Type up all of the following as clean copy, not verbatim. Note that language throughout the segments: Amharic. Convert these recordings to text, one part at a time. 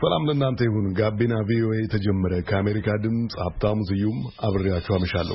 ሰላም ለእናንተ ይሁን። ጋቢና ቪኦኤ ተጀመረ። ከአሜሪካ ድምፅ ሀብታሙ ስዩም አብሬያችሁ አመሻለሁ።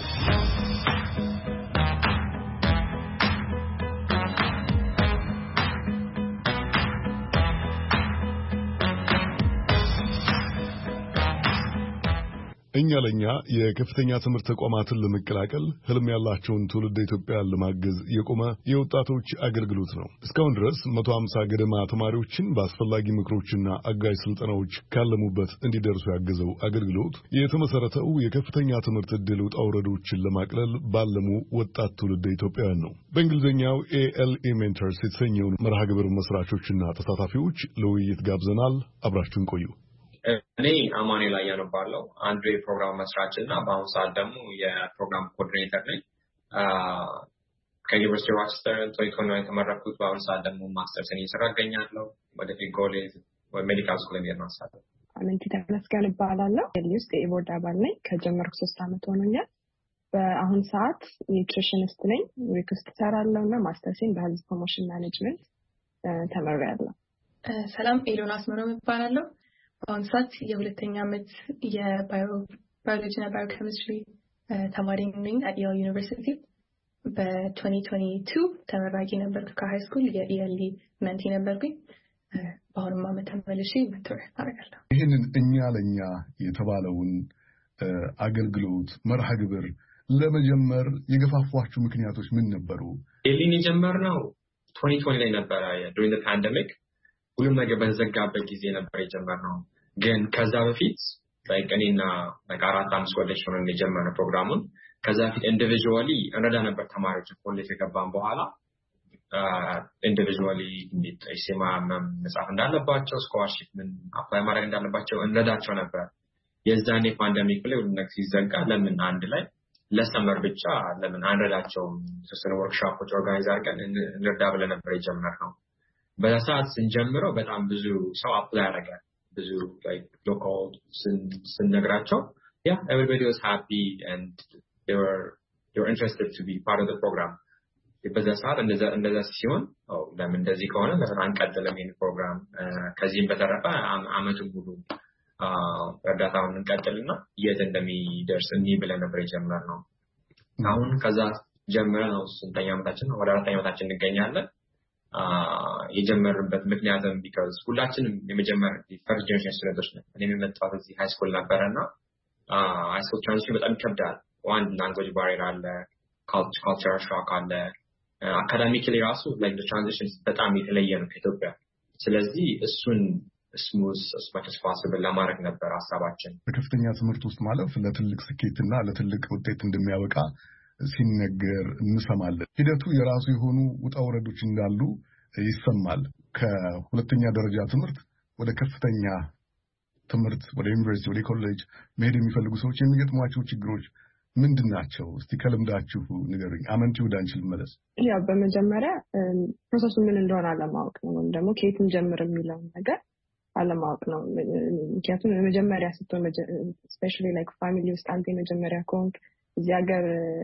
እኛ ለኛ የከፍተኛ ትምህርት ተቋማትን ለመቀላቀል ህልም ያላቸውን ትውልደ ኢትዮጵያን ለማገዝ የቆመ የወጣቶች አገልግሎት ነው። እስካሁን ድረስ 150 ገደማ ተማሪዎችን በአስፈላጊ ምክሮችና አጋዥ ስልጠናዎች ካለሙበት እንዲደርሱ ያገዘው አገልግሎት የተመሰረተው የከፍተኛ ትምህርት ዕድል ውጣ ውረዶችን ለማቅለል ባለሙ ወጣት ትውልደ ኢትዮጵያውያን ነው። በእንግሊዝኛው ALE Mentors የተሰኘውን መርሃ ግብር መስራቾችና ተሳታፊዎች ለውይይት ጋብዘናል። አብራችሁን ቆዩ። እኔ አማኑኤል አያኖ ባለው አንዱ የፕሮግራም መስራችና በአሁኑ ሰዓት ደግሞ የፕሮግራም ኮኦርዲኔተር ነኝ። ከዩኒቨርሲቲ ሮቸስተር ቶይኮን የተመረኩት በአሁኑ ሰዓት ደግሞ ማስተርስ እየሰራሁ እገኛለሁ። ወደፊት ጎሌ ሜዲካል ስኩል የሚሄድ ነው። አመንቲ ተመስገን እባላለሁ። የሊውስት የቦርድ አባል ነኝ። ከጀመርኩ 3 ዓመት ሆኖኛል። በአሁኑ ሰዓት ኒውትሪሽኒስት ነኝ። ሪክሩት እሰራለሁና ማስተርሴን በሄልዝ ፕሮሞሽን ማኔጅመንት ተመርቄያለሁ። ሰላም ኤሎናስ መኖም እባላለሁ። በአሁኑ ሰዓት የሁለተኛ ዓመት የባዮሎጂና ባዮኬሚስትሪ ተማሪ ነኝ አት ዩኒቨርሲቲ። በ2022 ተመራቂ ነበርኩ ከሃይ ስኩል የኢኤልኢ መንቲ ነበርኩኝ። በአሁኑም ዓመት ተመልሼ ሜንቶር አደርጋለሁ። ይህንን እኛ ለኛ የተባለውን አገልግሎት መርሃ ግብር ለመጀመር የገፋፏችሁ ምክንያቶች ምን ነበሩ? ኢኤልኢን የጀመርነው 2020 ላይ ነበረ during the pandemic። ሁሉም ነገር በተዘጋበት ጊዜ ነበር የጀመርነው። ግን ከዛ በፊት እኔና 4-5 ጓደኞች ሆነን የጀመርነው ፕሮግራሙን። ከዛ በፊት ኢንዲቪጁዋሊ እንረዳ ነበር ተማሪዎች ኮሌጅ ከገባን በኋላ ኢንዲቪጁዋሊ እንዴት ኢሲማ መጻፍ እንዳለባቸው ስኮላርሺፕ ምን አፕላይ ማድረግ እንዳለባቸው እንረዳቸው ነበር። የዛኔ ፓንደሚክ ላይ ሁሉም ነገር ሲዘጋ ለምን አንድ ላይ ለሰመር ብቻ ለምን አንረዳቸውም? የተወሰኑ ወርክሾፖች ኦርጋናይዝ አድርገን እንረዳ ብለን ነበር የጀመርነው። በሰዓት ስንጀምረው በጣም ብዙ ሰው አፕላይ ያደርጋል። ብዙ local ስንነግራቸው everybody was happy and they were interested to be part of the program። በሰዓት እንደዛ ሲሆን ለምን እንደዚህ ከሆነ ለምን አንቀጥልም ይሄን ፕሮግራም ከዚህም በተረፈ አመቱን ሙሉ እርዳታውን እንቀጥልና የት እንደሚደርስ ብለን ነበር የጀመርነው። አሁን ከዛ ጀምረን ነው ስንተኛ ዓመታችን ነው? ወደ 4ኛ ዓመታችን እንገኛለን። የጀመርንበት ምክንያቱም because ሁላችንም የመጀመሪያ ፈርስት ጀነሬሽን ስቱደንቶች ነን። እኔም የመጣሁት እዚህ ሃይ ስኩል ነበርና ሃይ ስኩል ትራንዚሽን በጣም ይከብዳል። ዋን ላንጉዌጅ ባሪየር አለ፣ ካልቸራል ሾክ አለ። አካዳሚክሊ ራሱ the transition በጣም የተለየ ነው ከኢትዮጵያ። ስለዚህ እሱን ስሙዝ as possible ለማድረግ ነበር ሐሳባችን። በከፍተኛ ትምህርት ውስጥ ማለፍ ለትልቅ ስኬትና ለትልቅ ውጤት እንደሚያበቃ ሲነገር እንሰማለን። ሂደቱ የራሱ የሆኑ ውጣ ውረዶች እንዳሉ ይሰማል። ከሁለተኛ ደረጃ ትምህርት ወደ ከፍተኛ ትምህርት ወደ ዩኒቨርሲቲ ወደ ኮሌጅ መሄድ የሚፈልጉ ሰዎች የሚገጥሟቸው ችግሮች ምንድናቸው? እስቲ ከልምዳችሁ ንገሩኝ። አመንቲ ወደ አንቺ ልመለስ። ያው በመጀመሪያ ፕሮሰሱ ምን እንደሆነ አለማወቅ ነው፣ ወይም ደግሞ ከየትም ጀምር የሚለው ነገር አለማወቅ ነው። ምክንያቱም መጀመሪያ ስትሆን especially like ፋሚሊ ውስጥ አንተ መጀመሪያ ከሆንክ እዚህ ሀገር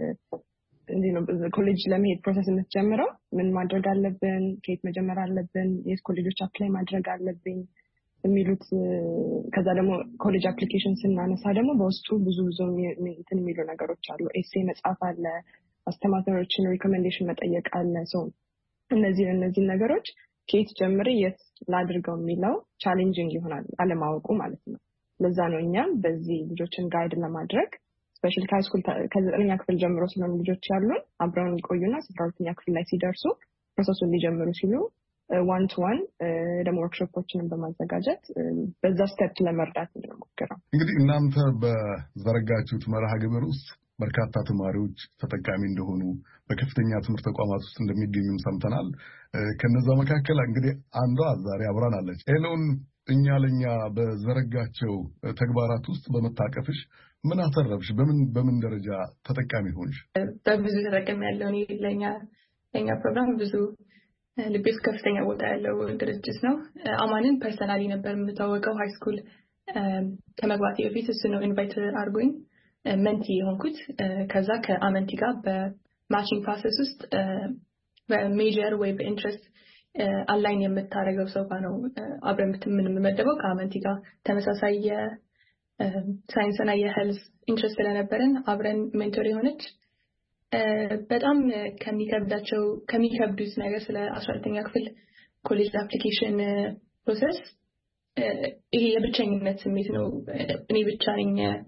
ኮሌጅ ለመሄድ ፕሮሰስ የምትጀምረው ምን ማድረግ አለብን፣ ከየት መጀመር አለብን፣ የት ኮሌጆች አፕላይ ማድረግ አለብን የሚሉት። ከዛ ደግሞ ኮሌጅ አፕሊኬሽን ስናነሳ ደግሞ በውስጡ ብዙ እንትን የሚሉ ነገሮች አሉ። ኤሴ መጻፍ አለ፣ አስተማሪዎችን ሪኮሜንዴሽን መጠየቅ አለ። እነዚህ ነገሮች ከየት ጀምሬ የት ላድርገው የሚለው ቻሌንጂንግ ይሆናል አለማወቁ ማለት ነው። ለዛ ነው እኛም በዚህ ልጆችን ጋይድ ለማድረግ ስፔሻሊ ሃይ ስኩል ከ9ኛ ክፍል ጀምሮ ስለሆኑ ልጆች ያሉን አብረውን ይቆዩና 12ኛ ክፍል ላይ ሲደርሱ ፕሮሰሱን ሊጀምሩ ሲሉ ዋን ቱ ዋን ደግሞ ወርክሾፖችንም በማዘጋጀት በዛ ስቴፕ ለመርዳት እንሞክራለን። እንግዲህ እናንተ በዘረጋችሁት መርሃ ግብር ውስጥ በርካታ ተማሪዎች ተጠቃሚ እንደሆኑ በከፍተኛ ትምህርት ተቋማት ውስጥ እንደሚገኙ ሰምተናል። ከነዛ መካከል እንግዲህ አንዷ ዛሬ አብራን አለች። ኤሎን እኛ ለኛ በዘረጋቸው ተግባራት ውስጥ በመታቀፍሽ ምን አተረፍሽ? በምን ደረጃ ተጠቃሚ ሆንሽ? በብዙ ተጠቃሚ ያለው ለኛ ፕሮግራም ብዙ ልቤስ ከፍተኛ ቦታ ያለው ድርጅት ነው። አማንን ፐርሰናሊ ነበር የምታወቀው ሃይ ስኩል ከመግባቴ በፊት እሱ ነው ኢንቫይት አድርጎኝ መንቲ የሆንኩት። ከዛ ከአመንቲ ጋር በማቺንግ ፕሮሰስ ውስጥ በሜጀር ወይ በኢንትረስት አላይን የምታረገው ሰው ጋር ነው አብረን የምንመደበው ከአመንቲ ጋር ተመሳሳይ የሳይንስና የሄልዝ ኢንትረስት ስለነበረን አብረን ሜንቶር የሆነች በጣም ከሚከብዱት ነገር ስለ 12ኛ ክፍል ኮሌጅ አፕሊኬሽን ፕሮሰስ ይሄ የብቸኝነት ስሜት ነው። እኔ ብቻ ነኝ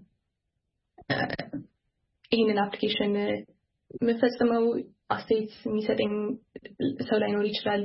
ይሄንን አፕሊኬሽን መፈጸመው አስተያየት የሚሰጠኝ ሰው ላይኖር ይችላል።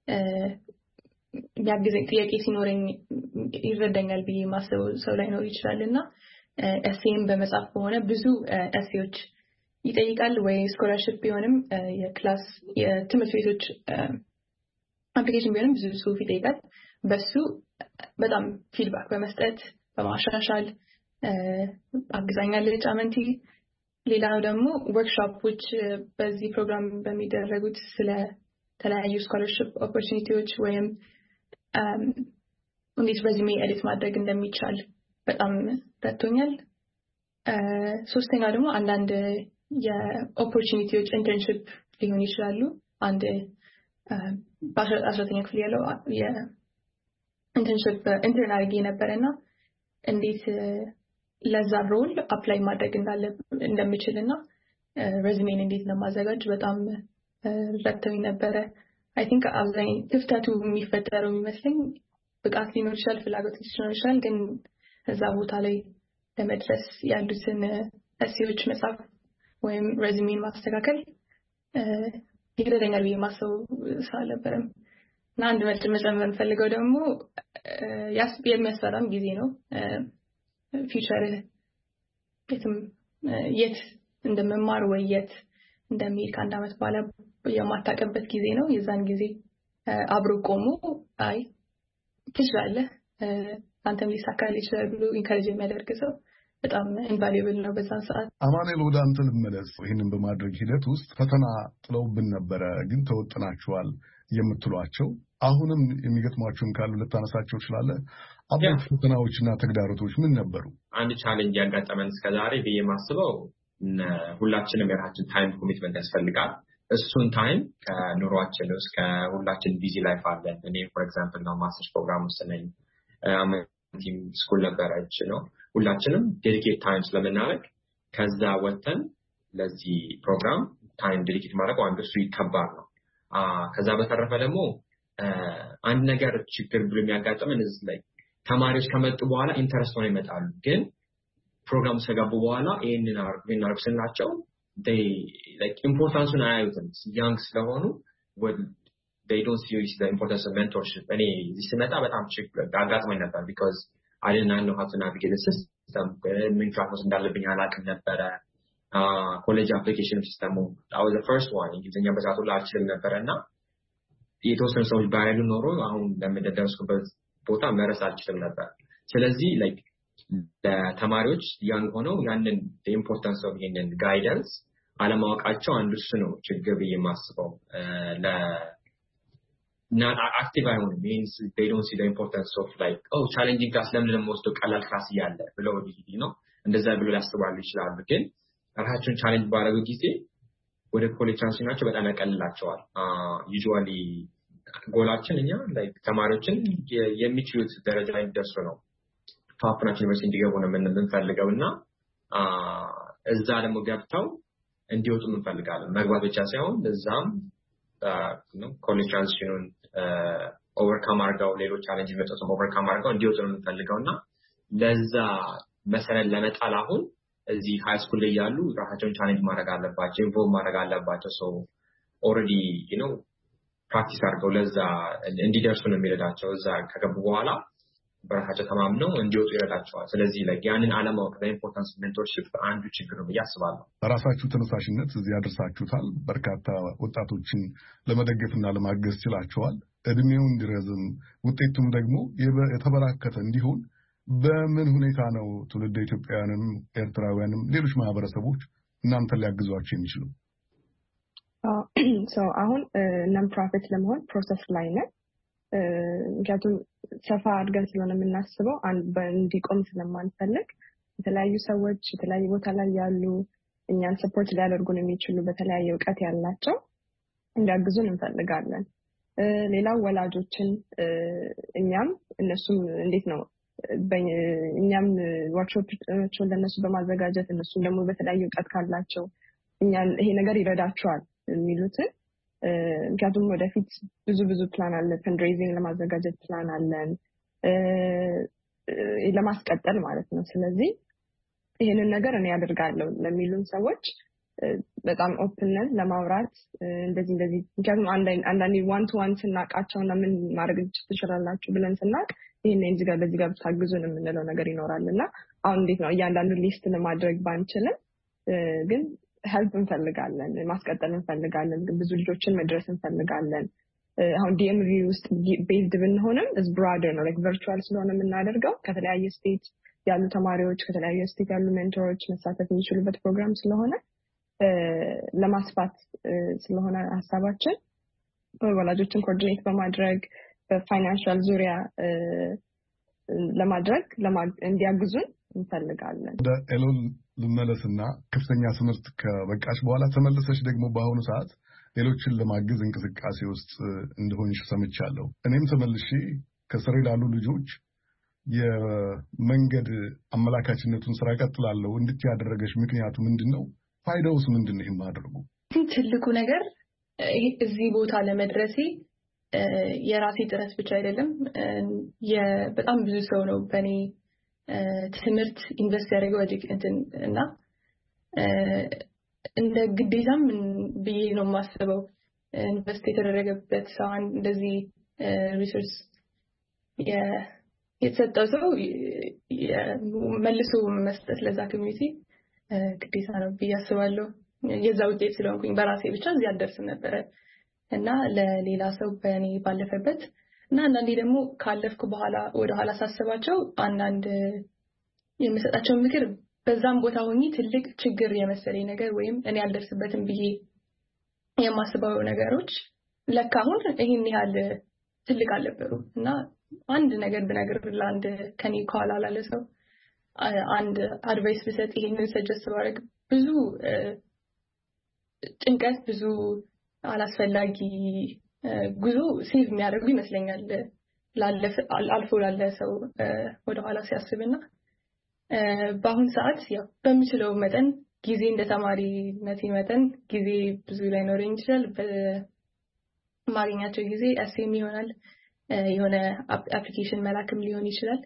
የሚያግዘኝ ጥያቄ ሲኖረኝ ይረዳኛል ብዬ ማሰብ ሰው ላይኖር ይችላልና ኤሴም በመጻፍ ሆነ ብዙ ኤሴዎች ይጠይቃል ወይ ስኮላርሺፕ ቢሆንም የክላስ የትምህርት ቤቶች አፕሊኬሽን ቢሆንም ብዙ ጽሁፍ ይጠይቃል። በሱ በጣም ፊድባክ በመስጠት በማሻሻል አግዛኛለች አመንቲ። ሌላው ደግሞ ወርክሾፖች በዚህ ፕሮግራም በሚደረጉት ስለ ተለያዩ ስኮላርሺፕ ኦፖርቹኒቲዎች ወይም እንዴት ሬዚሜ ኤዲት ማድረግ እንደሚቻል በጣም ረድቶኛል። ሶስተኛ ደግሞ አንዳንድ የኦፖርቹኒቲዎች ኢንተርንሺፕ ሊሆን ይችላሉ። አንድ በ12ኛ ክፍል ያለው የኢንተርንሺፕ ኢንተርን አድርጌ ነበረና እንዴት ለዛ ሮል አፕላይ ማድረግ እንደምችልና ሬዚሜን እንዴት ለማዘጋጅ በጣም ረድተውኝ ነበረ። አይ ቲንክ አብዛኛው ክፍተቱ የሚፈጠረው የሚመስለኝ ብቃት ሊኖር ይችላል፣ ፍላጎት ሊኖር ይችላል፣ ግን እዛ ቦታ ላይ ለመድረስ ያሉትን ኤሴዎች መጻፍ ወይም ሬዚሜን ማስተካከል ይረዳኛል ብዬ ማሰብ ስላልነበረም እና አንድ መጨመር የምፈልገው ደግሞ የሚያስፈራም ጊዜ ነው። ፊውቸር የት እንደመማር ወይ የት እንደሚሄድ ከአንድ ዓመት በኋላ የማታውቅበት ጊዜ ነው። የዛን ጊዜ አብሮ ቆሞ አይ ትችላለህ አንተም ሊሳካል ይችላል ብሎ ኢንካሬጅ የሚያደርግ ሰው በጣም ኢንቫሉዌብል ነው በዛን ሰዓት። አማኑኤል ወደ አንተ ልመለስ። ይህንን በማድረግ ሂደት ውስጥ ፈተና ጥለውብን ነበረ፣ ግን ተወጥናችኋል የምትሏቸው አሁንም የሚገጥሟችሁን ካሉ ልታነሳቸው ትችላለህ? አበይት ፈተናዎችና ተግዳሮቶች ምን ነበሩ? አንድ ቻሌንጅ ያጋጠመን እስከዛሬ ብዬ ማስበው ሁላችንም የራሳችን ታይም ኮሚትመንት ያስፈልጋል። እሱን ታይም ከኑሯችን ውስጥ ከሁላችን ቢዚ ላይፍ አለን። እኔ ፎር ኤግዛምፕል ነው ማስተርስ ፕሮግራም ውስጥ ነኝ። አመንቲም ስኩል ነበረች ነው። ሁላችንም ዴዲኬት ታይም ስለምናደርግ ከዛ ወጥተን ለዚህ ፕሮግራም ታይም ዴዲኬት ማድረግ አንዱ እሱ ይከባድ ነው። ከዛ በተረፈ ደግሞ አንድ ነገር ችግር ብሎ የሚያጋጥመን እዚህ ላይ ተማሪዎች ከመጡ በኋላ ኢንተረስት ሆነው ይመጣሉ። ግን ፕሮግራሙ ከገቡ በኋላ ይሄንን አርጉ ስንላቸው ኢምፖርታንሱን አያዩትም። ያንግ ስለሆኑ they don't see the importance of mentorship. እኔ እዚህ ስመጣ በጣም ችግር አጋጥሞኝ ነበር because I didn't know how to navigate the system. ምን ክላስ እንዳለብኝ አላውቅም ነበረ። ኮሌጅ አፕሊኬሽን ሲስተሙ I was the first one እንግሊዝኛ በዛቱ አልችልም ነበረና የተወሰኑ ሰዎች ባይሉ ኖሮ አሁን ለምደረስኩበት ቦታ መረስ አልችልም ነበር። ስለዚህ ለተማሪዎች ያንግ ሆነው ያንን the importance of ይሄንን ጋይደንስ አለማወቃቸው አንዱ እሱ ነው ችግር ብዬ የማስበው። not active አይሆንም means they don't see the importance of challenging class ለምን ለምወስደው ቀላል ክላስ እያለ ብለው ነው እንደዛ ብለው ያስባሉ ይችላሉ። ግን ራሳቸውን ቻሌንጅ ባደረጉ ጊዜ ወደ ኮሌጅ ትራንዚሽናቸው በጣም ያቀልላቸዋል። ዩዥዋሊ ጎላችን እኛ ተማሪዎችን የሚችሉት ደረጃ ላይ እንዲደርሱ ነው ቶፕ ናቸው ዩኒቨርሲቲ እንዲገቡ ነው የምንፈልገውና እዛ ደግሞ ገብተው እንዲወጡ እንፈልጋለን። መግባት ብቻ ሳይሆን እዛም ኮሌጅ ትራንዚሽኑን ኦቨርካም አድርገው ሌሎች ቻሌንጅ የሚመጡትን ኦቨርካም አድርገው እንዲወጡ ነው የምንፈልገውና ለዛ መሰረት ለመጣል አሁን እዚህ ሃይ ስኩል ላይ ያሉ ራሳቸውን ቻሌንጅ ማድረግ አለባቸው፣ ኢንቮልቭ ማድረግ አለባቸው። ሶ ኦልሬዲ ፕራክቲስ አድርገው ለዛ እንዲደርሱ ነው የሚረዳቸው። እዛ ከገቡ በኋላ በራሳቸው ተማምነው እንዲወጡ ይረዳቸዋል። ስለዚህ ያንን አለማወቅ ኢምፖርታንስ ሜንቶርሺፕ አንዱ ችግር ነው ብዬ አስባለሁ። በራሳችሁ ተነሳሽነት እዚህ ያደርሳችሁታል። በርካታ ወጣቶችን ለመደገፍና ለማገዝ ችላችኋል። እድሜው እንዲረዝም ውጤቱም ደግሞ የተበራከተ እንዲሆን በምን ሁኔታ ነው ትውልደ ኢትዮጵያውያንም ኤርትራውያንም ሌሎች ማህበረሰቦች እናንተን ሊያግዟችሁ የሚችሉ? አሁን ነን ፕሮፊት ለመሆን ፕሮሰስ ላይ ነን። ምክንያቱም ሰፋ አድርገን ስለሆነ የምናስበው እንዲቆም ስለማንፈልግ የተለያዩ ሰዎች የተለያዩ ቦታ ላይ ያሉ እኛን ሰፖርት ሊያደርጉን የሚችሉ በተለያየ እውቀት ያላቸው እንዲያግዙን እንፈልጋለን። ሌላው ወላጆችን እኛም እነሱም እንዴት ነው እኛም ወርክሾፖችን ለነሱ በማዘጋጀት እነሱም ደግሞ በተለያየ እውቀት ካላቸው እኛን ይሄ ነገር ይረዳቸዋል የሚሉትን ምክንያቱም ወደፊት ብዙ ፕላን አለ ፈንድሬዚንግ ለማዘጋጀት ፕላን አለን ለማስቀጠል ማለት ነው ስለዚህ ይሄንን ነገር እኔ ያደርጋለሁ ለሚሉን ሰዎች በጣም ኦፕንነስ ለማውራት እንደዚህ ምክንያቱም አንዳንዴ ዋን ቱ ዋን ስናቃቸውና ምን ማድረግ ትችላላችሁ ብለን ስናቅ ይሄን እዚህ ጋር በዚህ ጋር ብታግዙን የምንለው ነገር ይኖራልና አሁን እንዴት ነው እያንዳንዱ ሊስት ለማድረግ ባንችልም ግን ሄልፕ እንፈልጋለን ማስቀጠል እንፈልጋለን ብዙ ልጆችን መድረስ እንፈልጋለን አሁን ዲኤምቪ ውስጥ ቤዝድ ብንሆንም is broader ነው like virtual ስለሆነ የምናደርገው ከተለያየ ስቴት ያሉ ተማሪዎች ከተለያየ ስቴት ያሉ ሜንቶሮች መሳተፍ የሚችሉበት ፕሮግራም ስለሆነ ለማስፋት ስለሆነ ሐሳባችን ወላጆችን ኮኦርዲኔት በማድረግ በፋይናንሻል ዙሪያ ለማድረግ እንዲያግዙን እንፈልጋለን ወደ ኤሎን ልመለስና ከፍተኛ ትምህርት ከበቃሽ በኋላ ተመለሰሽ ደግሞ በአሁኑ ሰዓት ሌሎችን ለማገዝ እንቅስቃሴ ውስጥ እንደሆንሽ ሰምቻለሁ እኔም ተመልሼ ከስሬ ላሉ ልጆች የመንገድ አመላካችነቱን ስራ ቀጥላለሁ እንድትያደረገሽ ምክንያቱ ምንድነው ፋይዳውስ ምንድነው ይሄን ማድረጉ ትልቁ ነገር እዚህ ቦታ ለመድረሴ የራሴ ጥረት ብቻ አይደለም በጣም ብዙ ሰው ነው በኔ ትምህርት ኢንቨስት ያደረገው እና እንደ ግዴታም ብዬ ነው የማስበው ኢንቨስት የተደረገበት ሰው እንደዚህ ሪሰርች የተሰጠው ሰው መልሶ መስጠት ለዛ ኮሚኒቲ ግዴታ ነው ብዬ አስባለሁ የዛ ውጤት ስለሆንኩኝ በራሴ ብቻ እዚህ አልደርስም ነበር እና ለሌላ ሰው በእኔ ባለፈበት እና አንዳንዴ ደግሞ ካለፍኩ በኋላ ወደ ኋላ ሳስባቸው አንዳንድ የምሰጣቸው ምክር በዛም ቦታ ሆኜ ትልቅ ችግር የመሰለኝ ነገር ወይም እኔ አልደርስበትም ብዬ የማስበው ነገሮች ለካ አሁን ይሄን ያህል ትልቅ አልነበሩ እና አንድ ነገር ብነግር ለአንድ ከኔ ኋላ ላለ ሰው አንድ አድቫይስ ብሰጥ ይሄንን ሰጀስት ባደርግ ብዙ ጭንቀት ብዙ አላስፈላጊ ጉዞ ሴቭ የሚያደርጉ ይመስለኛል አልፎ ላለ ሰው ወደ ኋላ ሲያስብና በአሁን ሰዓት ያው በሚችለው መጠን ጊዜ እንደ ተማሪነቴ መጠን ጊዜ ብዙ ላይ ኖረኝ ይችላል በማግኛቸው ጊዜ ኤሴም ይሆናል የሆነ አፕሊኬሽን መላክም ሊሆን ይችላል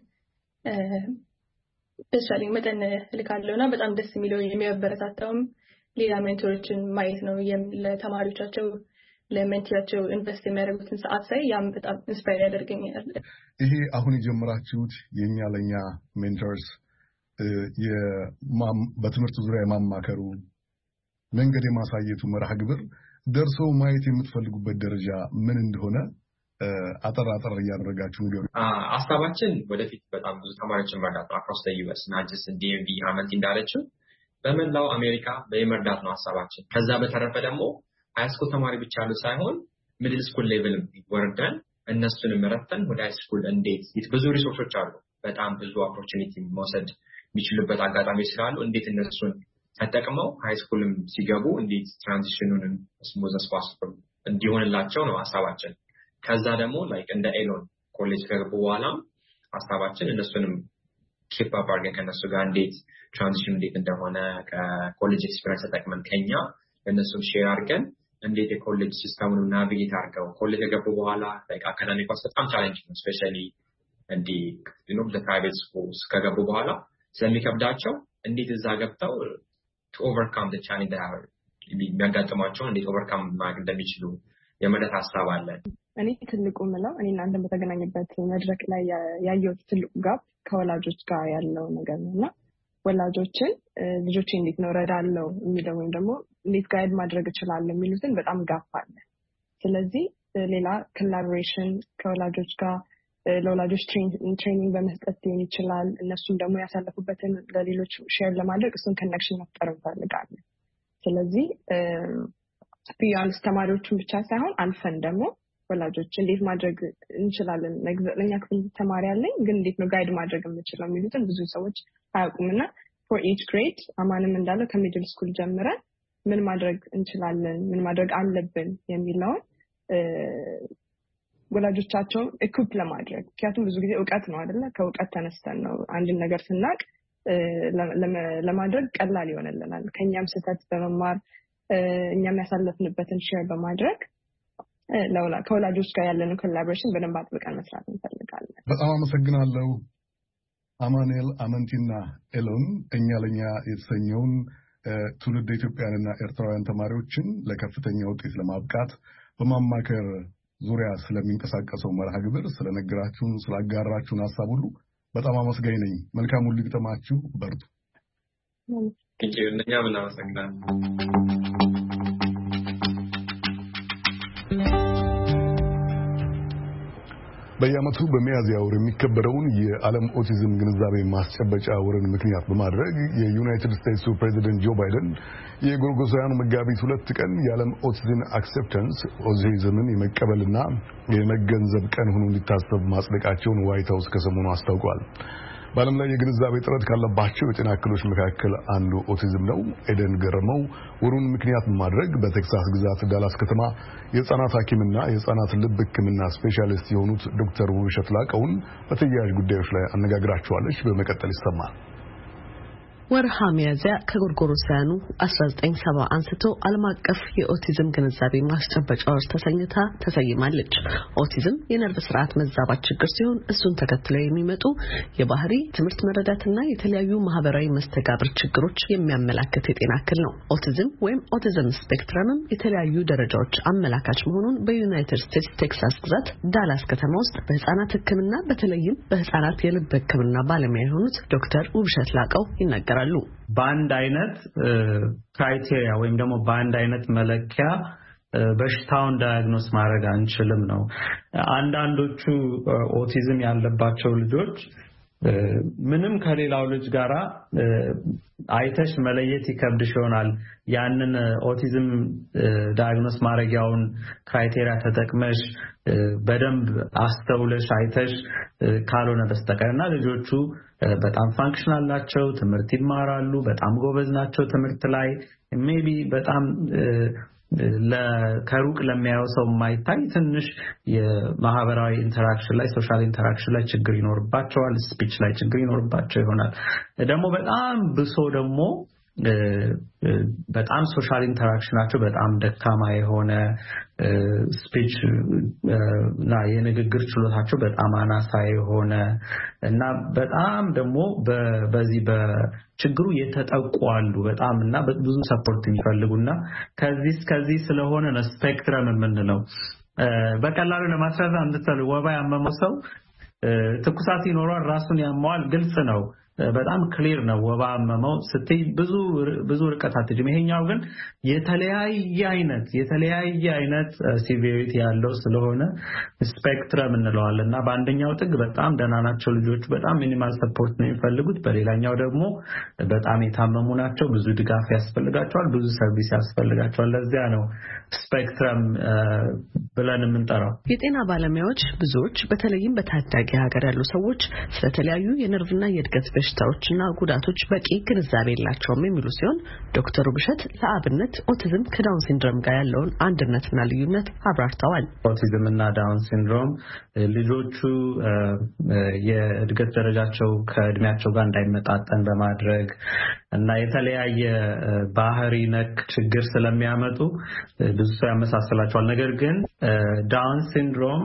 በተቻለኝ መጠን ልካለውና በጣም ደስ የሚለው የሚያበረታታውም ሌላ ሜንቶሮችን ማየት ነው ለተማሪዎቻቸው ለሜንቶራቸው ኢንቨስት የሚያደርጉትን ሰዓት ሳይ ያም በጣም ኢንስፓየር ያደርገኛል ይሄ አሁን የጀመራችሁት የኛ ለኛ ሜንቶርስ በትምህርት ዙሪያ የማማከሩ መንገድ የማሳየቱ መርሃ ግብር ደርሰው ማየት የምትፈልጉበት ደረጃ ምን እንደሆነ አጠር እያደረጋችሁ ንገሩ ሐሳባችን ወደፊት በጣም ብዙ ተማሪዎችን መርዳት ነው አክሮስ ዘ ዩኤስ ናጅስ ዲኤምቪ አመንት እንዳለችው በመላው አሜሪካ በመርዳት ነው ሐሳባችን ከዛ በተረፈ ደግሞ ሃይስኩል ተማሪ ብቻ ያሉ ሳይሆን ሚድል ስኩል ሌቭል ወርደን እነሱንም ረተን ወደ ሃይስኩል እንዴት ብዙ ሪሶርሶች አሉ በጣም ብዙ ኦፖርቹኒቲ መውሰድ የሚችሉበት አጋጣሚ ስላሉ እንዴት እነሱን ተጠቅመው ሃይስኩልም ሲገቡ እንዴት ትራንዚሽኑን ስሙዝ አስ ፖሲብል እንዲሆንላቸው ነው ሐሳባችን ከዛ ደግሞ ላይክ እንደ ኤሎን ኮሌጅ ከገቡ በኋላ ሐሳባችን እነሱንም ኪፕ አፕ አድርገን ከነሱ ጋር እንዴት ትራንዚሽን እንዴት እንደሆነ ከኮሌጅ ኤክስፒሪየንስ ተጠቅመን ከኛ እነሱም ሼር አድርገን እንዴት የኮሌጅ ሲስተሙን ናቪጌት አድርገው ኮሌጅ ከገቡ በኋላ ላይክ አካዳሚክ ዋስ በጣም ቻሌንጅ ነው ስፔሻሊ እንዲ ለፕራይቬት ስኩልስ ከገቡ በኋላ ስለሚከብዳቸው እንዴት እዛ ገብተው to overcome the challenge that የሚያጋጥማቸው እንዴት ኦቨርካም ማድረግ እንደሚችሉ የመረዳት ሐሳብ አለ እኔ ትልቁ ምለው እኔ እናንተ በተገናኘበት መድረክ ላይ ያየሁት ትልቁ ጋፕ ከወላጆች ጋር ያለው ነገር ነውና ወላጆችን ልጆቼ እንዴት ነው ረዳለው የሚለው ወይም ደግሞ እንዴት ጋይድ ማድረግ እችላለሁ የሚሉትን በጣም ጋፕ አለ ስለዚህ ሌላ ኮላቦሬሽን ከወላጆች ጋር ለወላጆች ትሬኒንግ በመስጠት ሊሆን ይችላል እነሱም ደግሞ ያሳለፉበትን ለሌሎች ሼር ለማድረግ እሱን ኮኔክሽን መፍጠር እንፈልጋለን ስለዚህ ቢያንስ ተማሪዎቹን ብቻ ሳይሆን አልፈን ደግሞ ወላጆች እንዴት ማድረግ እንችላለን ለኛ ክፍል ተማሪ ያለኝ ግን እንዴት ነው ጋይድ ማድረግ የምችለው የሚሉትን ብዙ ሰዎች አያውቁምና for each grade አማንም እንዳለው ከሚድል ስኩል ጀምረን ምን ማድረግ እንችላለን ምን ማድረግ አለብን የሚለውን ወላጆቻቸው ኢኩፕ ለማድረግ ምክንያቱም ብዙ ጊዜ እውቀት ነው አይደለ ከእውቀት ተነስተን ነው አንድን ነገር ስናቅ ለማድረግ ቀላል ይሆነልናል ከኛም ስህተት በመማር እኛም ያሳለፍንበትን ሼር በማድረግ ከወላጆች ጋር ያለንን ኮላቦሬሽን በደንብ አጥብቀን መስራት እንፈልጋለን። በጣም አመሰግናለሁ። አማኑኤል አመንቲና ኤሎን እኛ ለኛ የተሰኘውን ትውልድ ኢትዮጵያውያንና ኤርትራውያን ተማሪዎችን ለከፍተኛ ውጤት ለማብቃት በማማከር ዙሪያ ስለሚንቀሳቀሰው መርሃ ግብር ስለነገራችሁን ስላጋራችሁን ሐሳብ ሁሉ በጣም አመስጋኝ ነኝ። መልካም ሁሉ ይግጠማችሁ። በርቱ። እኛም እናመሰግናለን። በየዓመቱ በሚያዝያ ወር የሚከበረውን የዓለም ኦቲዝም ግንዛቤ ማስጨበጫ ወርን ምክንያት በማድረግ የዩናይትድ ስቴትሱ ፕሬዚደንት ጆ ባይደን የጎርጎሳውያኑ መጋቢት 2 ቀን የዓለም ኦቲዝም አክሴፕታንስ ኦቲዝምን የመቀበልና የመገንዘብ ቀን ሆኖ እንዲታሰብ ማጽደቃቸውን ዋይት ሃውስ ከሰሞኑ አስታውቋል። በዓለም ላይ የግንዛቤ ጥረት ካለባቸው የጤና እክሎች መካከል አንዱ ኦቲዝም ነው። ኤደን ገረመው ወሩን ምክንያት በማድረግ በቴክሳስ ግዛት ዳላስ ከተማ የሕፃናት ሐኪምና የሕፃናት ልብ ሕክምና ስፔሻሊስት የሆኑት ዶክተር ውብሸት ላቀውን በተያያዥ ጉዳዮች ላይ አነጋግራቸዋለች። በመቀጠል ይሰማል። ወርሃ ሚያዝያ ከጎርጎሮሳውያኑ 1970 አንስቶ ዓለም አቀፍ የኦቲዝም ግንዛቤ ማስጨበጫ ወር ተሰኝታ ተሰይማለች። ኦቲዝም የነርቭ ስርዓት መዛባት ችግር ሲሆን እሱን ተከትለው የሚመጡ የባህሪ ትምህርት መረዳትና የተለያዩ ማህበራዊ መስተጋብር ችግሮች የሚያመላክት የጤና እክል ነው። ኦቲዝም ወይም ኦቲዝም ስፔክትረምም የተለያዩ ደረጃዎች አመላካች መሆኑን በዩናይትድ ስቴትስ ቴክሳስ ግዛት ዳላስ ከተማ ውስጥ በህፃናት ሕክምና በተለይም በህፃናት የልብ ሕክምና ባለሙያ የሆኑት ዶክተር ውብሸት ላቀው ይናገራሉ። በአንድ አይነት ክራይቴሪያ ወይም ደግሞ በአንድ አይነት መለኪያ በሽታውን ዳያግኖስ ማድረግ አንችልም ነው። አንዳንዶቹ ኦቲዝም ያለባቸው ልጆች ምንም ከሌላው ልጅ ጋራ አይተሽ መለየት ይከብድሽ ይሆናል። ያንን ኦቲዝም ዳያግኖስ ማድረጊያውን ክራይቴሪያ ተጠቅመሽ በደንብ አስተውለሽ አይተሽ ካልሆነ በስተቀርና ልጆቹ በጣም ፋንክሽናል ናቸው፣ ትምህርት ይማራሉ፣ በጣም ጎበዝ ናቸው ትምህርት ላይ ሜቢ በጣም ከሩቅ ለሚያየው ሰው የማይታይ ትንሽ የማህበራዊ ኢንተራክሽን ላይ ሶሻል ኢንተራክሽን ላይ ችግር ይኖርባቸዋል፣ ስፒች ላይ ችግር ይኖርባቸው ይሆናል። ደግሞ በጣም ብሶ ደግሞ በጣም ሶሻል ኢንተራክሽናቸው በጣም ደካማ የሆነ ስፒች እና የንግግር ችሎታቸው በጣም አናሳ የሆነ እና በጣም ደግሞ በዚህ በችግሩ የተጠቁ አሉ በጣም እና ብዙ ሰፖርት የሚፈልጉና ከዚህ ስለሆነ ነው ስፔክትረም የምንለው። በቀላሉ ለማስረዳት አንተል ወባ ያመመው ሰው ትኩሳት ይኖረዋል፣ ራሱን ያመዋል፣ ግልጽ ነው። በጣም ክሊር ነው ወባ አመመው ስትይ ብዙ ርቀት አትጅም። ይሄኛው ግን የተለያየ አይነት ሲቪሪቲ ያለው ስለሆነ ስፔክትረም እንለዋለንና በአንደኛው ጥግ በጣም ደህና ናቸው ልጆቹ በጣም ሚኒማል ሰፖርት ነው የሚፈልጉት፣ በሌላኛው ደግሞ በጣም የታመሙ ናቸው፣ ብዙ ድጋፍ ያስፈልጋቸዋል፣ ብዙ ሰርቪስ ያስፈልጋቸዋል። ለዚያ ነው ስፔክትረም ብለን የምንጠራው። የጤና ባለሙያዎች ብዙዎች በተለይም በታዳጊ ሀገር ያሉ ሰዎች ስለተለያዩ የነርቭና የእድገት በሽታዎችና ጉዳቶች በቂ ግንዛቤ የላቸውም የሚሉ ሲሆን ዶክተር ውብሸት ለአብነት ኦቲዝም ከዳውን ሲንድሮም ጋር ያለውን አንድነትና ልዩነት አብራርተዋል። ኦቲዝም እና ዳውን ሲንድሮም ልጆቹ የእድገት ደረጃቸው ከእድሜያቸው ጋር እንዳይመጣጠን በማድረግ እና የተለያየ ባህሪ ነክ ችግር ስለሚያመጡ ብዙ ሰው ያመሳስላቸዋል። ነገር ግን ዳውን ሲንድሮም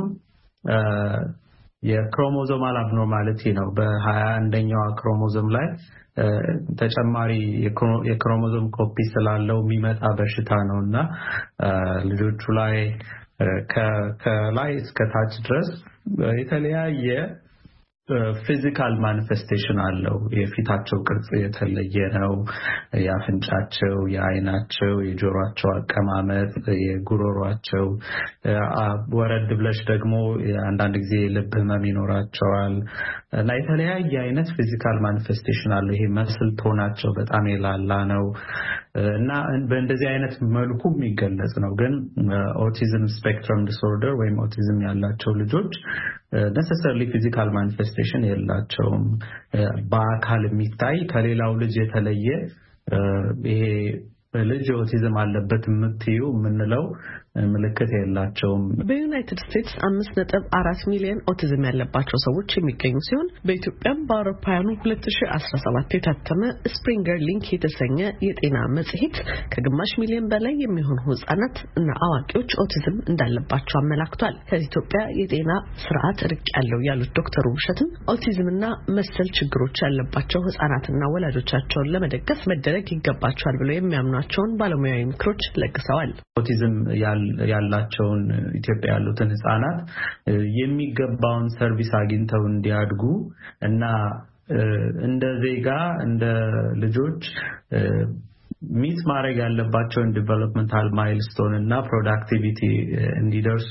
የክሮሞዞማል አብኖርማሊቲ ነው። በ21ኛው ክሮሞዞም ላይ ተጨማሪ የክሮሞዞም ኮፒ ስላለው የሚመጣ በሽታ ነውና ልጆቹ ላይ ከላይ እስከ ታች ድረስ የተለያየ ፊዚካል ማኒፌስቴሽን አለው። የፊታቸው ቅርጽ የተለየ ነው። የአፍንጫቸው፣ የአይናቸው፣ የጆሮአቸው አቀማመጥ፣ የጉሮሮአቸው ወረድ ብለሽ ደግሞ አንዳንድ ጊዜ ልብ ህመም ይኖራቸዋል እና የተለያየ አይነት ፊዚካል ማኒፌስቴሽን አለው። ይሄ መስል ቶናቸው በጣም የላላ ነው እና በእንደዚህ አይነት መልኩ የሚገለጽ ነው። ግን ኦቲዝም ስፔክትረም ዲስኦርደር ወይም ኦቲዝም ያላቸው ልጆች necessarily physical manifestation የላቸውም። በአካል የሚታይ ከሌላው ልጅ የተለየ ይሄ ልጅ ኦቲዝም አለበት የምትዩ የምንለው ምልክት የላቸውም። በዩናይትድ ስቴትስ 5.4 ሚሊዮን ኦቲዝም ያለባቸው ሰዎች የሚገኙ ሲሆን በኢትዮጵያም በአውሮፓውያኑ 2017 የታተመ ስፕሪንገር ሊንክ የተሰኘ የጤና መጽሔት ከግማሽ ሚሊዮን በላይ የሚሆኑ ህጻናት እና አዋቂዎች ኦቲዝም እንዳለባቸው አመላክቷል። ከኢትዮጵያ የጤና ስርዓት ርቅ ያለው ያሉት ዶክተሩ ውብሸትም ኦቲዝምና መሰል ችግሮች ያለባቸው ህጻናትና ወላጆቻቸውን ለመደገፍ መደረግ ይገባቸዋል ብለው የሚያምኗቸውን ባለሙያዊ ምክሮች ለግሰዋል። ኦቲዝም ያላቸውን ኢትዮጵያ ያሉትን ህጻናት የሚገባውን ሰርቪስ አግኝተው እንዲያድጉ እና እንደ ዜጋ እንደ ልጆች ሚት ማድረግ ያለባቸውን ዲቨሎፕመንታል ማይልስቶን እና ፕሮዳክቲቪቲ እንዲደርሱ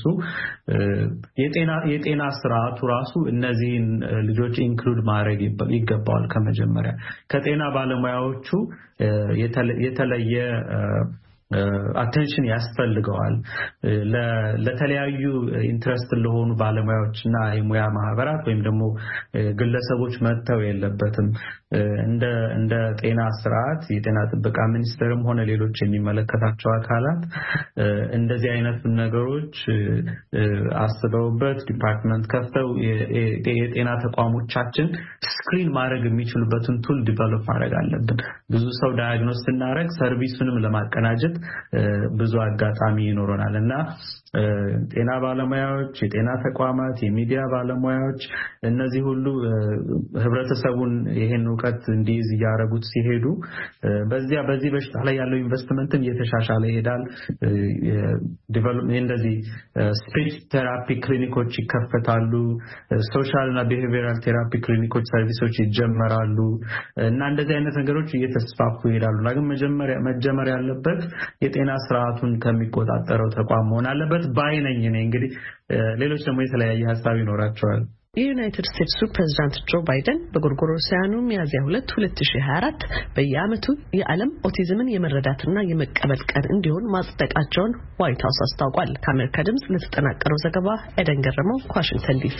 የጤና ስርዓቱ ራሱ እነዚህን ልጆች ኢንክሉድ ማድረግ ይገባዋል። ከመጀመሪያ ከጤና ባለሙያዎቹ የተለየ አቴንሽን ያስፈልገዋል። ለተለያዩ ኢንትረስት ለሆኑ ባለሙያዎችና የሙያ ማህበራት ወይም ደግሞ ግለሰቦች መተው የለበትም። እንደ ጤና ስርዓት የጤና ጥበቃ ሚኒስቴርም ሆነ ሌሎች የሚመለከታቸው አካላት እንደዚህ አይነት ነገሮች አስበውበት ዲፓርትመንት ከፍተው የጤና ተቋሞቻችን ስክሪን ማድረግ የሚችሉበትን ቱል ዲቨሎፕ ማድረግ አለብን። ብዙ ሰው ዳያግኖስ ስናደርግ ሰርቪሱንም ለማቀናጀት ብዙ አጋጣሚ ይኖረናል እና ጤና ባለሙያዎች፣ የጤና ተቋማት፣ የሚዲያ ባለሙያዎች እነዚህ ሁሉ ህብረተሰቡን ይሄን ዕውቀት እንዲይዝ ያረጉት ሲሄዱ በዚህ በሽታ ላይ ያለው ኢንቨስትመንትም እየተሻሻለ ይሄዳል። ዲቨሎፕመንት እንደዚህ ስፒች ቴራፒ ክሊኒኮች ይከፈታሉ፣ ሶሻል እና ቢሄቪየራል ቴራፒ ክሊኒኮች ሰርቪሶች ይጀመራሉ እና እንደዚህ አይነት ነገሮች እየተስፋፉ ይሄዳሉ። ግን መጀመሪያ ያለበት የጤና ስርዓቱን ከሚቆጣጠረው ተቋም መሆን አለበት ባይነኝ ነኝ። እንግዲህ ሌሎች ደግሞ የተለያየ ሐሳብ ይኖራቸዋል። የዩናይትድ ስቴትስ ፕሬዝዳንት ጆ ባይደን በጎርጎሮሳውያኑ ሚያዝያ 2 2024 በየዓመቱ የዓለም ኦቲዝምን የመረዳትና የመቀበል ቀን እንዲሆን ማጽደቃቸውን ዋይት ሃውስ አስታውቋል። ከአሜሪካ ድምጽ ለተጠናቀረው ዘገባ ኤደን ገረመው ከዋሽንግተን ዲሲ።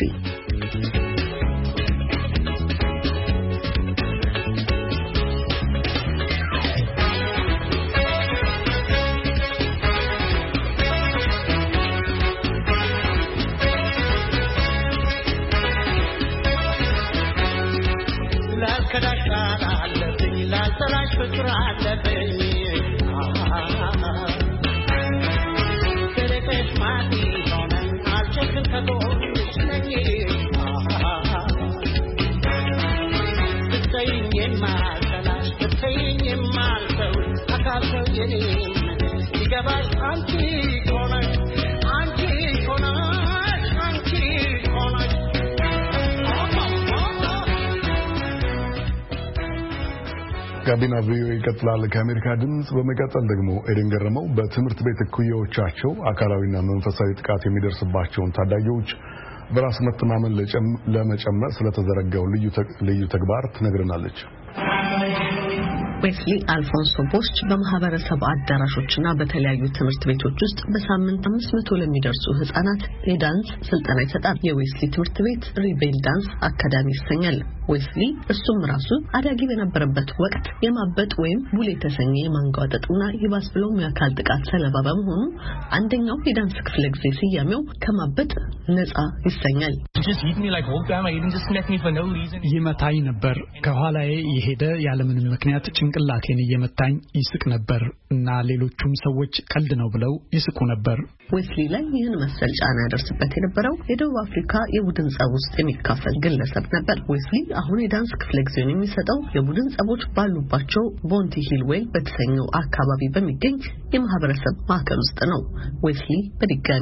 ጋቢና ቪኦኤ ይቀጥላል። ከአሜሪካ ድምጽ በመቀጠል ደግሞ ኤደን ገረመው በትምህርት ቤት እኩዮቻቸው አካላዊና መንፈሳዊ ጥቃት የሚደርስባቸውን ታዳጊዎች በራስ መተማመን ለመጨመር ስለተዘረጋው ልዩ ተግባር ትነግረናለች። ዌስሊ አልፎንሶ ቦስች በማህበረሰብ አዳራሾችና በተለያዩ ትምህርት ቤቶች ውስጥ በሳምንት 500 ለሚደርሱ ህጻናት የዳንስ ስልጠና ይሰጣል። የዌስሊ ትምህርት ቤት ሪቤል ዳንስ አካዳሚ ይሰኛል። ዌስሊ እሱም ራሱ አዳጊ በነበረበት ወቅት የማበጥ ወይም ቡል የተሰኘ የማንጓጠጥና ይባስ ብሎ የአካል ጥቃት ሰለባ በመሆኑ አንደኛው የዳንስ ክፍለ ጊዜ ስያሜው ከማበጥ ነፃ ይሰኛል። ይመታኝ ነበር። ከኋላዬ የሄደ ያለምንም ምክንያት ጭንቅላቴን እየመታኝ ይስቅ ነበር እና ሌሎቹም ሰዎች ቀልድ ነው ብለው ይስቁ ነበር። ዌስሊ ላይ ይህን መሰል ጫና ያደርስበት የነበረው የደቡብ አፍሪካ የቡድን ጸብ ውስጥ የሚካፈል ግለሰብ ነበር። ዌስሊ አሁን የዳንስ ክፍለ ጊዜውን የሚሰጠው የቡድን ጸቦች ባሉባቸው ቦንቲ ሂል ዌል በተሰኘው አካባቢ በሚገኝ የማህበረሰብ ማዕከል ውስጥ ነው። ዌስሊ በድጋሚ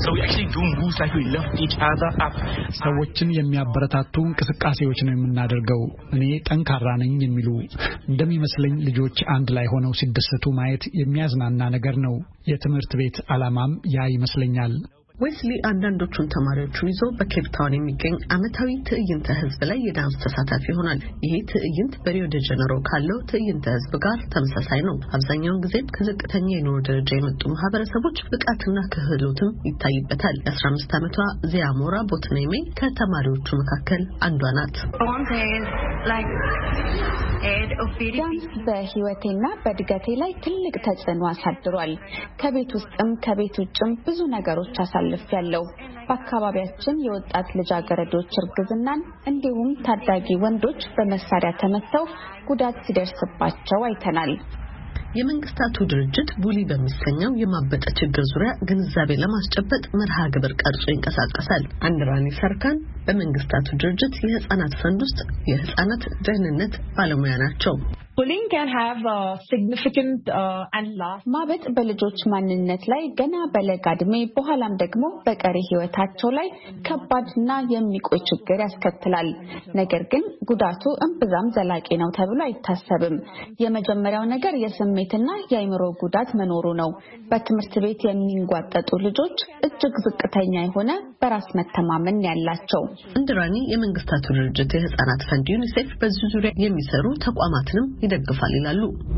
ሰዎችን የሚያበረታቱ እንቅስቃሴዎች ነው የምናደርገው። እኔ ጠንካራ ነኝ የሚሉ እንደሚመስለኝ ልጆች አንድ ላይ ሆነው ሲደሰቱ ማየት የሚያዝናና ነገር ነው። የትምህርት ቤት ዓላማም ያ ይመስለኛል። ዌስሊ አንዳንዶቹን ተማሪዎቹን ይዞ በኬፕ ታውን የሚገኝ ዓመታዊ ትዕይንተ ህዝብ ላይ የዳንስ ተሳታፊ ይሆናል። ይሄ ትዕይንት በሪዮ ደ ጀነሮ ካለው ትዕይንተ ህዝብ ጋር ተመሳሳይ ነው። አብዛኛውን ጊዜም ከዝቅተኛ የኑሮ ደረጃ የመጡ ማህበረሰቦች ብቃትና ክህሎትም ይታይበታል። የ15 ዓመቷ ዚያሞራ ቦትኔሜ ከተማሪዎቹ መካከል አንዷ ናት። ዳንስ በህይወቴና በእድገቴ ላይ ትልቅ ተጽዕኖ አሳድሯል። ከቤት ውስጥም ከቤት ውጭም ብዙ ነገሮች አሳልፌያለሁ። በአካባቢያችን የወጣት ልጃገረዶች እርግዝናን እንዲሁም ታዳጊ ወንዶች በመሳሪያ ተመተው ጉዳት ሲደርስባቸው አይተናል። የመንግስታቱ ድርጅት ቡሊ በሚሰኘው የማበጠ ችግር ዙሪያ ግንዛቤ ለማስጨበጥ መርሃ ግብር ቀርጾ ይንቀሳቀሳል። አንድራኒ ሰርካን በመንግስታቱ ድርጅት የህፃናት ፈንድ ውስጥ የህፃናት ደህንነት ባለሙያ ናቸው። Bullying can have a significant and lasting ማበጥ በልጆች ማንነት ላይ ገና በለጋ ዕድሜ በኋላም ደግሞ በቀሪ ህይወታቸው ላይ ከባድና የሚቆይ ችግር ያስከትላል። ነገር ግን ጉዳቱ እምብዛም ዘላቂ ነው ተብሎ አይታሰብም። የመጀመሪያው ነገር የስሜትና የአእምሮ ጉዳት መኖሩ ነው። በትምህርት ቤት የሚንጓጠጡ ልጆች እጅግ ዝቅተኛ የሆነ በራስ መተማመን ያላቸው። አንድራኒ የመንግስታቱ ድርጅት የህፃናት ፈንድ ዩኒሴፍ በዚህ ዙሪያ የሚሰሩ ተቋማትንም ይደግፋል ይላሉ።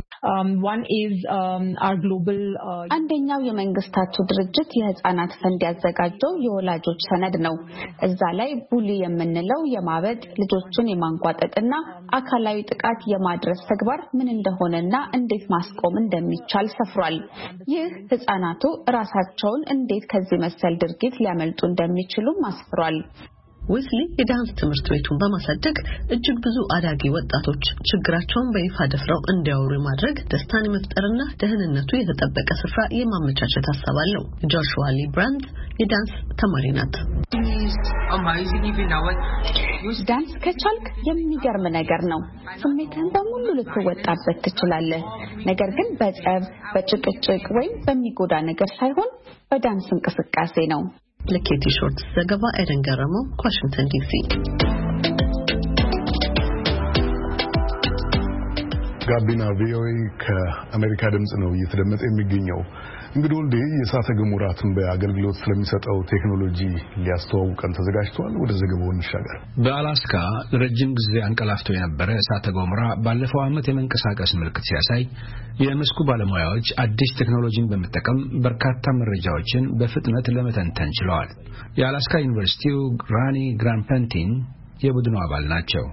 አንደኛው የመንግስታቱ ድርጅት የህፃናት ፈንድ ያዘጋጀው የወላጆች ሰነድ ነው። እዛ ላይ ቡሊ የምንለው የማበጥ ልጆችን የማንጓጠጥና አካላዊ ጥቃት የማድረስ ተግባር ምን እንደሆነና እንዴት ማስቆም እንደሚቻል ሰፍሯል። ይህ ህፃናቱ ራሳቸውን እንዴት ከዚህ መሰል ድርጊት ሊያመልጡ እንደሚችሉ አስፍሯል። ዌስሊ የዳንስ ትምህርት ቤቱን በማሳደግ እጅግ ብዙ አዳጊ ወጣቶች ችግራቸውን በይፋ ደፍረው እንዲያወሩ ማድረግ ደስታን የመፍጠርና ደህንነቱ የተጠበቀ ስፍራ የማመቻቸት ሐሳብ አለው። ጆሹዋ ሊ ብራንድ የዳንስ ተማሪ ናት። ዳንስ ከቻልክ የሚገርም ነገር ነው። ስሜትህን በሙሉ ልትወጣበት ትችላለህ። ነገር ግን በጸብ፣ በጭቅጭቅ ወይም በሚጎዳ ነገር ሳይሆን በዳንስ እንቅስቃሴ ነው። ለኬቲ ሾርት ዘገባ ኤደን ገረመው ዋሽንግተን ዲሲ። ጋቢና ቪኦኤ ከአሜሪካ ድምጽ ነው እየተደመጠ የሚገኘው። እንግዲህ ወልዴ የእሳተ ገሞራ ትንበያ አገልግሎት ስለሚሰጠው ቴክኖሎጂ ሊያስተዋውቀን ተዘጋጅቷል። ወደ ዘገባው እንሻገር። በአላስካ ለረጅም ጊዜ አንቀላፍቶ የነበረ እሳተ ገሞራ ባለፈው ዓመት የመንቀሳቀስ ምልክት ሲያሳይ የመስኩ ባለሙያዎች አዲስ ቴክኖሎጂን በመጠቀም በርካታ መረጃዎችን በፍጥነት ለመተንተን ችለዋል። የአላስካ ዩኒቨርሲቲው ራኒ ግራንፐንቲን የቡድኑ አባል ናቸው።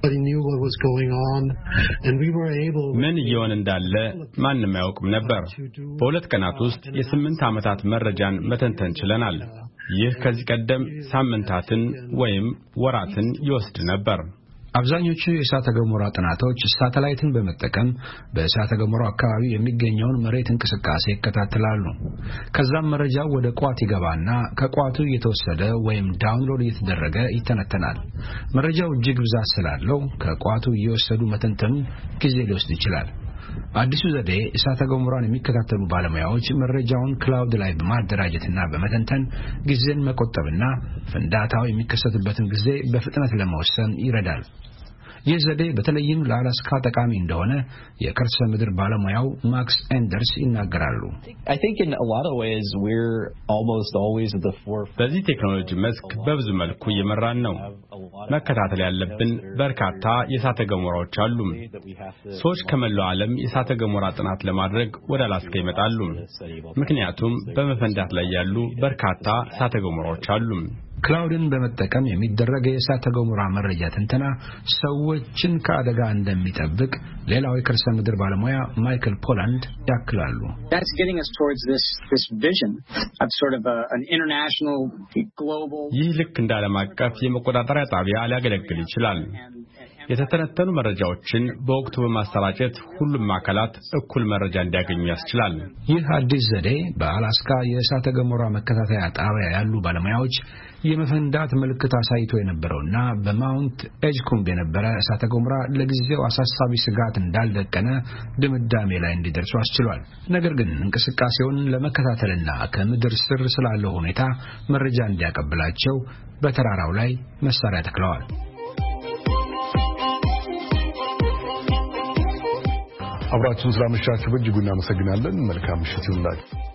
ምን እየሆነ እንዳለ ማንም አያውቅም ነበር። በሁለት ቀናት ውስጥ የ8 ዓመታት መረጃን መተንተን ችለናል። ይህ ከዚህ ቀደም ሳምንታትን ወይም ወራትን ይወስድ ነበር። አብዛኞቹ የእሳተ ገሞራ ጥናቶች ሳተላይትን በመጠቀም በእሳተ ገሞራው አካባቢ የሚገኘውን መሬት እንቅስቃሴ ይከታተላሉ። ከዛም መረጃው ወደ ቋት ይገባና ከቋቱ እየተወሰደ ወይም ዳውንሎድ እየተደረገ ይተነተናል። መረጃው እጅግ ብዛት ስላለው ከቋቱ እየወሰዱ መተንተኑ ጊዜ ሊወስድ ይችላል። አዲሱ ዘዴ እሳተ ገሞራን የሚከታተሉ ባለሙያዎች መረጃውን ክላውድ ላይ በማደራጀትና በመተንተን ጊዜን መቆጠብና ፍንዳታው የሚከሰትበትን ጊዜ በፍጥነት ለመወሰን ይረዳል። ይህ ዘዴ በተለይም ለአላስካ ጠቃሚ እንደሆነ የከርሰ ምድር ባለሙያው ማክስ ኤንደርስ ይናገራሉ። በዚህ ቴክኖሎጂ መስክ በብዙ መልኩ እየመራን ነው። መከታተል ያለብን በርካታ የእሳተ ገሞራዎች አሉ። ሰዎች ከመላው ዓለም የእሳተ ገሞራ ጥናት ለማድረግ ወደ አላስካ ይመጣሉ። ምክንያቱም በመፈንዳት ላይ ያሉ በርካታ እሳተ ገሞራዎች አሉ። ክላውድን በመጠቀም የሚደረግ የእሳተ ገሞራ መረጃ ትንተና ሰዎችን ከአደጋ እንደሚጠብቅ ሌላው የከርሰ ምድር ባለሙያ ማይክል ፖላንድ ያክላሉ። ይህ ልክ እንደ ዓለም አቀፍ የመቆጣጠሪያ ጣቢያ ሊያገለግል ይችላል። የተተነተኑ መረጃዎችን በወቅቱ በማሰራጨት ሁሉም አካላት እኩል መረጃ እንዲያገኙ ያስችላል። ይህ አዲስ ዘዴ በአላስካ የእሳተ ገሞራ መከታተያ ጣቢያ ያሉ ባለሙያዎች የመፈንዳት ምልክት አሳይቶ የነበረውና በማውንት ኤጅኩንግ የነበረ እሳተ ገሞራ ለጊዜው አሳሳቢ ስጋት እንዳልደቀነ ድምዳሜ ላይ እንዲደርሱ አስችሏል። ነገር ግን እንቅስቃሴውን ለመከታተልና ከምድር ስር ስላለው ሁኔታ መረጃ እንዲያቀብላቸው በተራራው ላይ መሳሪያ ተክለዋል። አብራችሁን ስላመሻችሁ በእጅጉ እናመሰግናለን። መልካም ምሽት ይሁንላችሁ።